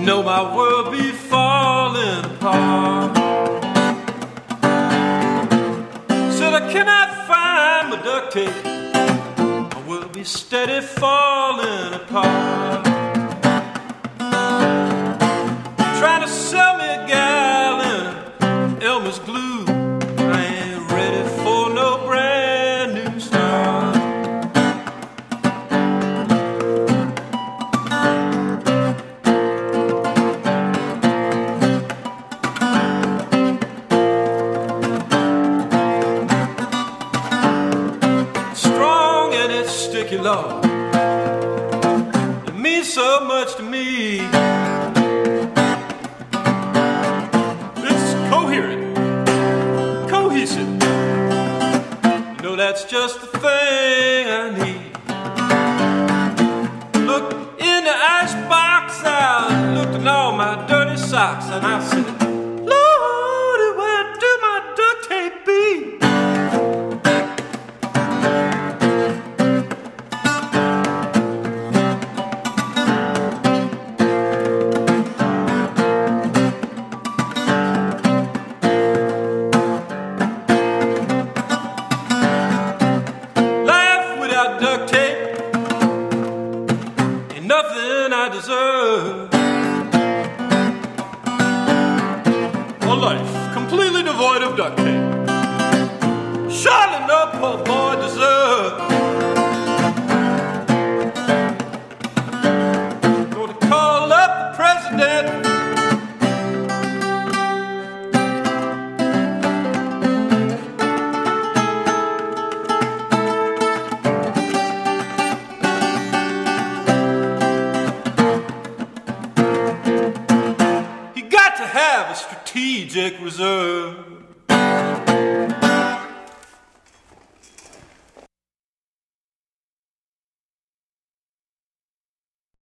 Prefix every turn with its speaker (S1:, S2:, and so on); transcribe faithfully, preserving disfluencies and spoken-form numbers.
S1: know my world be falling apart. Said I cannot find my duct tape, my world be steady falling apart. Trying to sell me a gallon of Elmer's glue, I ain't ready for no brand new start. Strong and it's sticky, Lord, it means so much to me. That's just the thing I need. Look in the icebox, I looked in all my dirty socks, and I said, Lordy, where do my duct tape be? Duct tape ain't nothing I deserve. A life completely devoid of duct tape, surely no poor boy deserves. Gonna call up the president, have a strategic reserve.